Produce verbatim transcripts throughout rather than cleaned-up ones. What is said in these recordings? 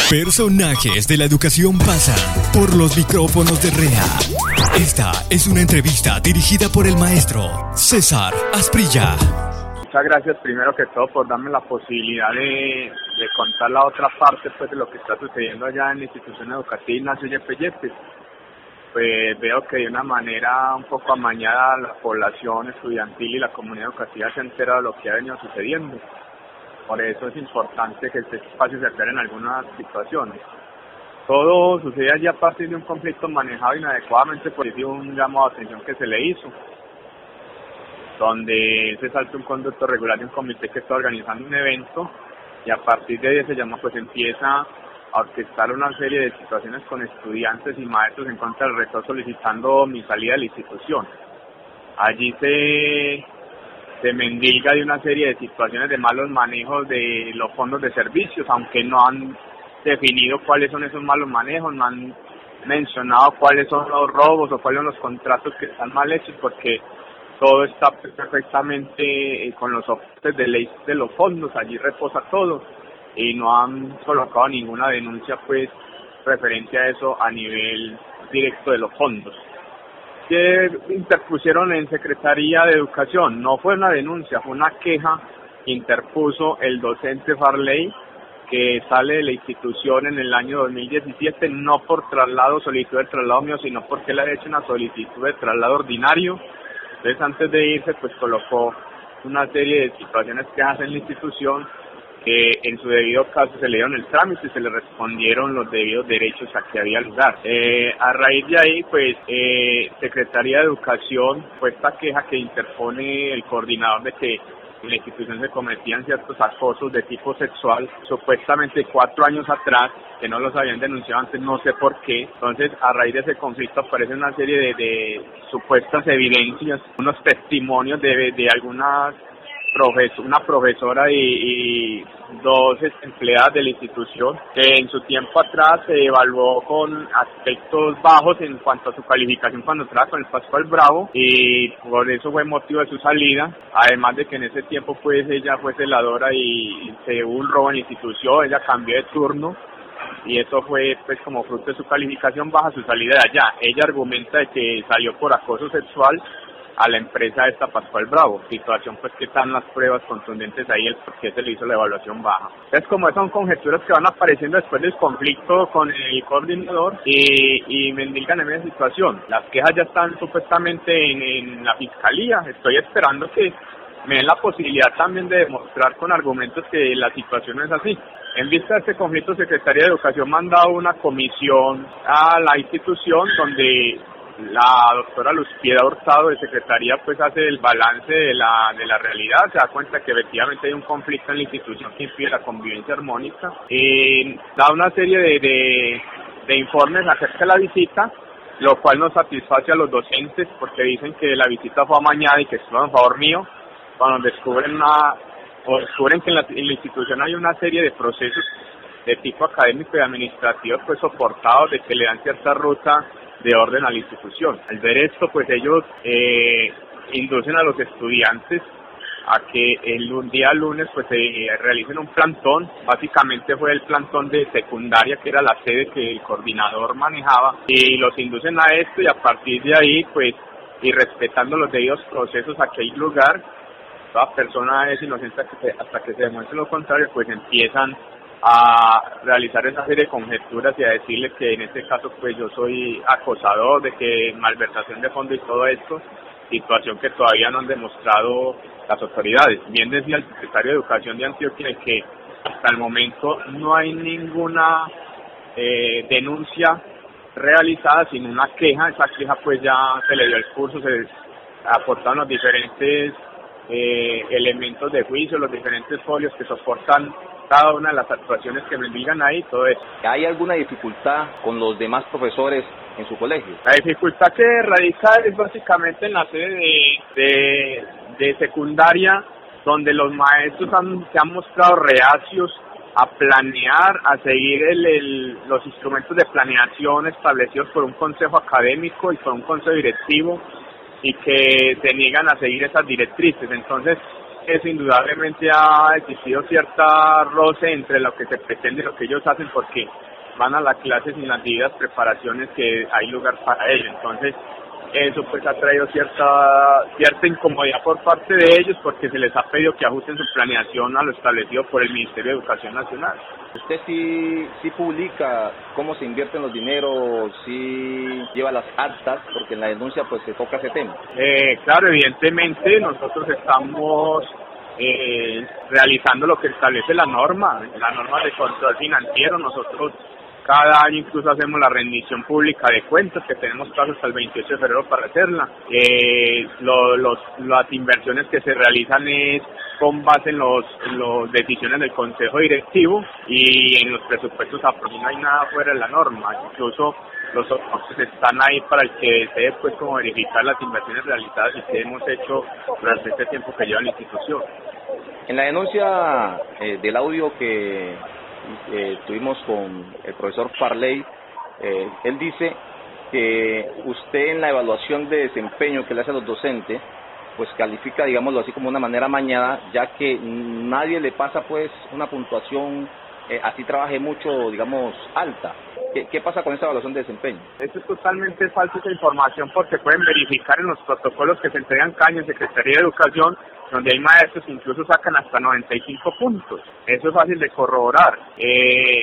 Personajes de la educación pasan por los micrófonos de R E A. Esta es una entrevista dirigida por el maestro César Asprilla. Muchas gracias primero que todo por darme la posibilidad de, de contar la otra parte pues, de lo que está sucediendo allá en la institución educativa Ignacio Yepes Yepes. Pues veo que de una manera un poco amañada la población estudiantil y la comunidad educativa se entera de lo que ha venido sucediendo. Por eso es importante que este espacio se aclare en algunas situaciones. Todo sucede allí a partir de un conflicto manejado inadecuadamente por un llamado de atención que se le hizo, donde se salta un conducto regular de un comité que está organizando un evento y a partir de ese llamado pues empieza a orquestar una serie de situaciones con estudiantes y maestros en contra del rector solicitando mi salida de la institución. Allí se... se mendiga de una serie de situaciones de malos manejos de los fondos de servicios, aunque no han definido cuáles son esos malos manejos, no han mencionado cuáles son los robos o cuáles son los contratos que están mal hechos, porque todo está perfectamente con los objetos de ley de los fondos, allí reposa todo, y no han colocado ninguna denuncia pues referente a eso a nivel directo de los fondos. Que interpusieron en Secretaría de Educación, no fue una denuncia, fue una queja que interpuso el docente Farley, que sale de la institución en el año dos mil diecisiete, no por traslado, solicitud de traslado mío, sino porque él ha hecho una solicitud de traslado ordinario. Entonces antes de irse pues colocó una serie de situaciones que hace en la institución, que en su debido caso se le dieron el trámite y se le respondieron los debidos derechos a que había lugar. Eh, a raíz de ahí, pues, eh, Secretaría de Educación fue esta queja que interpone el coordinador de que en la institución se cometían ciertos acosos de tipo sexual, supuestamente cuatro años atrás, que no los habían denunciado antes, no sé por qué. Entonces, a raíz de ese conflicto aparece una serie de, de supuestas evidencias, unos testimonios de, de algunas Profesor, una profesora y, y dos empleadas de la institución que en su tiempo atrás se evaluó con aspectos bajos en cuanto a su calificación cuando entraba con el Pascual Bravo y por eso fue motivo de su salida, además de que en ese tiempo pues ella fue celadora y se hubo un robo en la institución, ella cambió de turno y eso fue pues como fruto de su calificación baja su salida de allá. Ella argumenta de que salió por acoso sexual a la empresa esta Pascual Bravo, situación pues que están las pruebas contundentes ahí el por qué se le hizo la evaluación baja. Entonces como son conjeturas que van apareciendo después del conflicto con el coordinador y, y mendigan en esa situación. Las quejas ya están supuestamente en, en la fiscalía, estoy esperando que me den la posibilidad también de demostrar con argumentos que la situación no es así. En vista de este conflicto, Secretaría de Educación ha mandado una comisión a la institución donde la doctora Luz Piedad Hurtado de Secretaría pues hace el balance de la de la realidad, se da cuenta que efectivamente hay un conflicto en la institución que impide la convivencia armónica y da una serie de, de, de informes acerca de la visita, lo cual nos satisface a los docentes porque dicen que la visita fue amañada y que estuvo en favor mío, cuando descubren una o descubren que en la, en la institución hay una serie de procesos de tipo académico y administrativo pues soportados de que le dan cierta ruta de orden a la institución. Al ver esto, pues ellos eh, inducen a los estudiantes a que el día lunes pues se realicen un plantón, básicamente fue el plantón de secundaria que era la sede que el coordinador manejaba y los inducen a esto y a partir de ahí pues y respetando los debidos procesos a que hay lugar, toda persona es inocente hasta que, hasta que se demuestre lo contrario, pues empiezan a realizar esa serie de conjeturas y a decirles que en este caso pues yo soy acosador, de que malversación de fondos y todo esto, situación que todavía no han demostrado las autoridades. Bien decía el secretario de Educación de Antioquia que hasta el momento no hay ninguna eh, denuncia realizada, sino una queja. Esa queja pues ya se le dio el curso, se aportaron los diferentes eh, elementos de juicio, los diferentes folios que soportan cada una de las actuaciones que me digan ahí, todo eso. ¿Hay alguna dificultad con los demás profesores en su colegio? La dificultad que radica es básicamente en la sede de, de, de secundaria, donde los maestros han, se han mostrado reacios a planear, a seguir el, el, los instrumentos de planeación establecidos por un consejo académico y por un consejo directivo, y que se niegan a seguir esas directrices. Entonces, eso indudablemente ha existido cierta roce entre lo que se pretende y lo que ellos hacen, porque van a las clases sin las debidas preparaciones que hay lugar para ello. Entonces, eso pues ha traído cierta cierta incomodidad por parte de ellos, porque se les ha pedido que ajusten su planeación a lo establecido por el Ministerio de Educación Nacional. ¿Usted sí, sí publica cómo se invierten los dineros, sí lleva las actas, porque en la denuncia pues se toca ese tema? Eh, claro, evidentemente nosotros estamos eh, realizando lo que establece la norma, la norma de control financiero. Nosotros cada año incluso hacemos la rendición pública de cuentas, que tenemos plazo hasta el veintiocho de febrero para hacerla. Eh, lo, los, las inversiones que se realizan es con base en los, en los decisiones del Consejo Directivo, y en los presupuestos aprobados no hay nada fuera de la norma. Incluso los soportes están ahí para el que desee pues como verificar las inversiones realizadas y que hemos hecho durante este tiempo que lleva la institución. En la denuncia eh, del audio que eh, tuvimos con el profesor Farley, eh, él dice que usted en la evaluación de desempeño que le hace a los docentes, pues califica, digámoslo así, como una manera amañada, ya que nadie le pasa pues una puntuación, eh, así trabaje mucho, digamos, alta. ¿Qué, ¿Qué pasa con esa evaluación de desempeño? Eso es totalmente falsa esa información, porque pueden verificar en los protocolos que se entregan cada año en Secretaría de Educación, donde hay maestros que incluso sacan hasta noventa y cinco puntos. Eso es fácil de corroborar. Eh,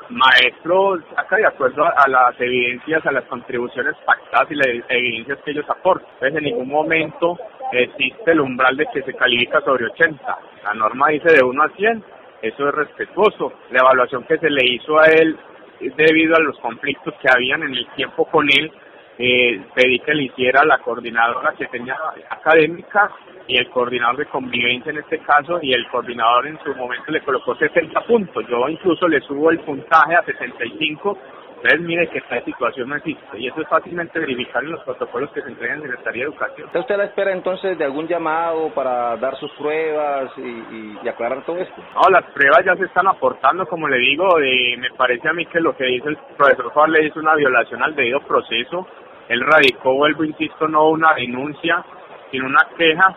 maestro saca de acuerdo a, a las evidencias, a las contribuciones pactadas y las evidencias que ellos aportan. Entonces, en ningún momento existe el umbral de que se califica sobre ochenta. La norma dice de uno a cien, eso es respetuoso. La evaluación que se le hizo a él, debido a los conflictos que habían en el tiempo con él, eh, pedí que le hiciera la coordinadora que tenía académica y el coordinador de convivencia en este caso, y el coordinador en su momento le colocó setenta puntos. Yo incluso le subo el puntaje a setenta y cinco. Entonces mire que esta situación no existe, y eso es fácilmente verificar en los protocolos que se entregan en Secretaría de Educación. ¿Está usted a la espera entonces de algún llamado para dar sus pruebas y, y, y aclarar todo esto? No, las pruebas ya se están aportando, como le digo. Eh, me parece a mí que lo que dice el profesor Farley es una violación al debido proceso. Él radicó, vuelvo, insisto, no una denuncia, sino una queja,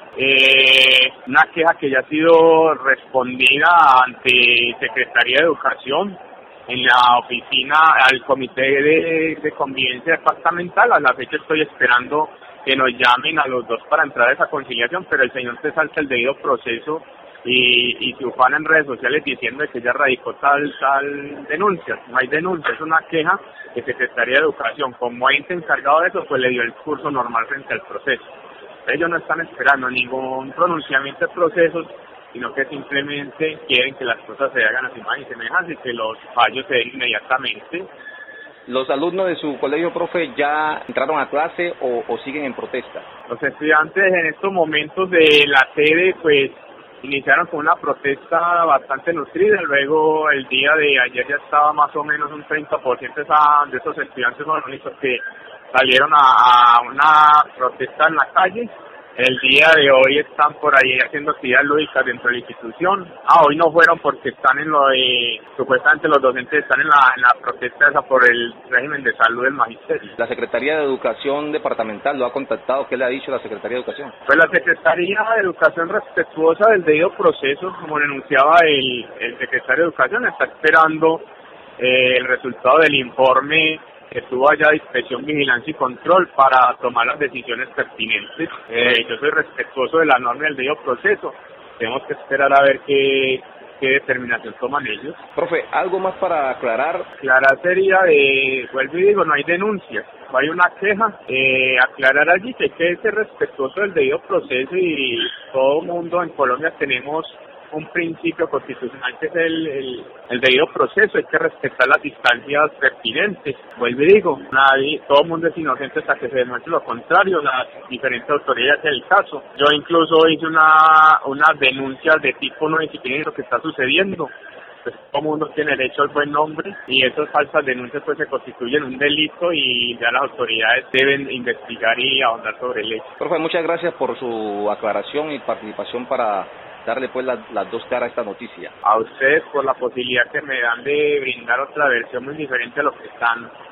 eh, una queja que ya ha sido respondida ante Secretaría de Educación, en la oficina, al Comité de, de Convivencia Departamental. A la fecha estoy esperando que nos llamen a los dos para entrar a esa conciliación, pero el señor se salta el debido proceso y, y se ufana en redes sociales diciendo que ya radicó tal tal denuncia. No hay denuncia, es una queja de Secretaría de Educación. Como ente encargado de eso, pues le dio el curso normal frente al proceso. Ellos no están esperando ningún pronunciamiento de procesos, sino que simplemente quieren que las cosas se hagan así más y semejantes y que los fallos se den inmediatamente. ¿Los alumnos de su colegio, profe, ya entraron a clase o, o siguen en protesta? Los estudiantes en estos momentos de la sede pues iniciaron con una protesta bastante nutrida. Luego el día de ayer ya estaba más o menos un treinta por ciento de, esa, de esos estudiantes son los únicos que salieron a, a una protesta en la calle. El día de hoy están por ahí haciendo actividades lúdicas dentro de la institución. Ah, hoy no fueron porque están en lo de, supuestamente los docentes están en la, en la protesta esa por el régimen de salud del magisterio. ¿La Secretaría de Educación Departamental lo ha contactado? ¿Qué le ha dicho la Secretaría de Educación? Pues la Secretaría de Educación, respetuosa del debido proceso, como denunciaba el, el Secretario de Educación, está esperando eh, el resultado del informe que estuvo allá de inspección, vigilancia y control para tomar las decisiones pertinentes. Eh, yo soy respetuoso de la norma y del debido proceso. Tenemos que esperar a ver qué, qué determinación toman ellos. Profe, ¿algo más para aclarar? Aclarar sería de, vuelvo y digo, no hay denuncias, no hay una queja. Eh, aclarar allí que hay que ser respetuoso del debido proceso, y todo el mundo en Colombia tenemos un principio constitucional que es el, el, el debido proceso. Hay que respetar las distancias pertinentes. Vuelvo y digo, nadie, todo el mundo es inocente hasta que se demuestre lo contrario, las diferentes autoridades del caso. Yo incluso hice una unas denuncias de tipo no disciplinario de lo que está sucediendo. Pues todo el mundo tiene derecho al buen nombre, y esas falsas denuncias pues se constituyen un delito, y ya las autoridades deben investigar y ahondar sobre el hecho. Profe, muchas gracias por su aclaración y participación para darle pues las, las dos caras a esta noticia. A ustedes por la posibilidad que me dan de brindar otra versión muy diferente a lo que están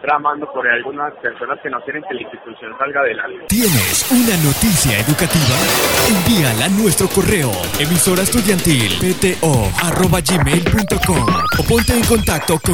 tramando por ahí algunas personas que no quieren que la institución salga adelante. ¿Tienes una noticia educativa? Envíala a nuestro correo emisora estudiantil p t o arroba gmail punto com o ponte en contacto con